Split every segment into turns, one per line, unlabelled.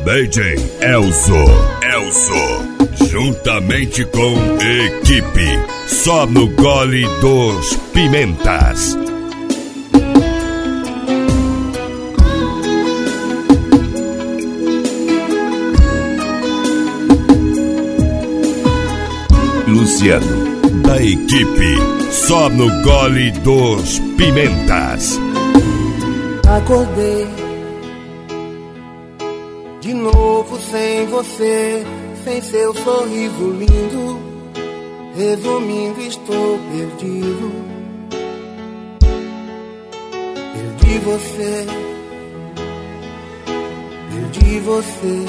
DJ Elzo, juntamente com equipe, só no Gole dos Pimentas. Luciano, da equipe, só no Gole dos Pimentas.
Acordei de novo sem você, sem seu sorriso lindo. Resumindo, estou perdido. Perdi você, perdi você.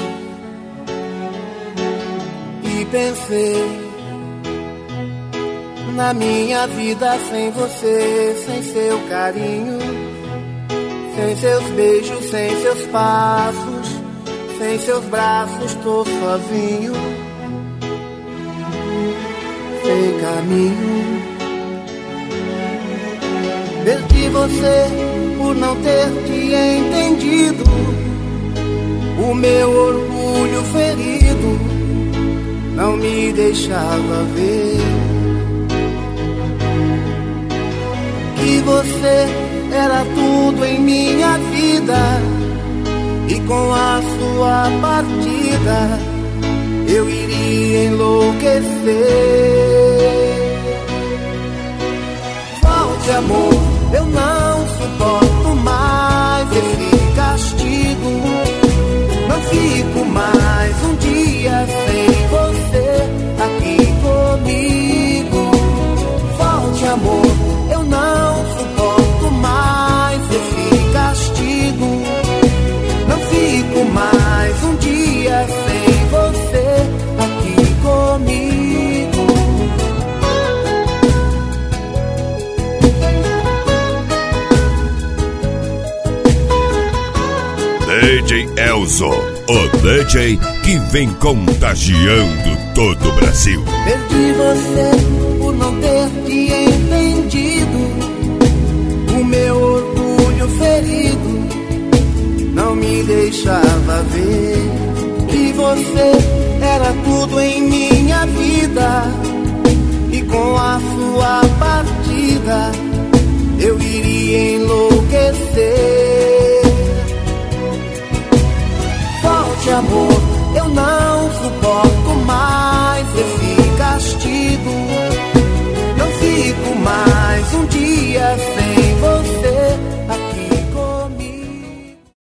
E pensei na minha vida sem você, sem seu carinho, sem seus beijos, sem seus passos, sem seus braços, tô sozinho, sem caminho. Perdi você por não ter te entendido, o meu orgulho ferido não me deixava ver que você era tudo em minha vida, e com a sua partida eu iria enlouquecer. Volte, amor, eu não suporto mais esse castigo. Não fico mais um dia sem você aqui comigo. Volte, amor, eu não suporto mais esse castigo. Não fico mais um dia sem você aqui comigo.
DJ Elzo, o DJ que vem contagiando todo o Brasil.
Perdi você por não ter te entendido, o meu orgulho ferido não me deixava ver que você era tudo em minha vida, e com a sua partida eu iria enlouquecer. Volte, amor, eu não suporto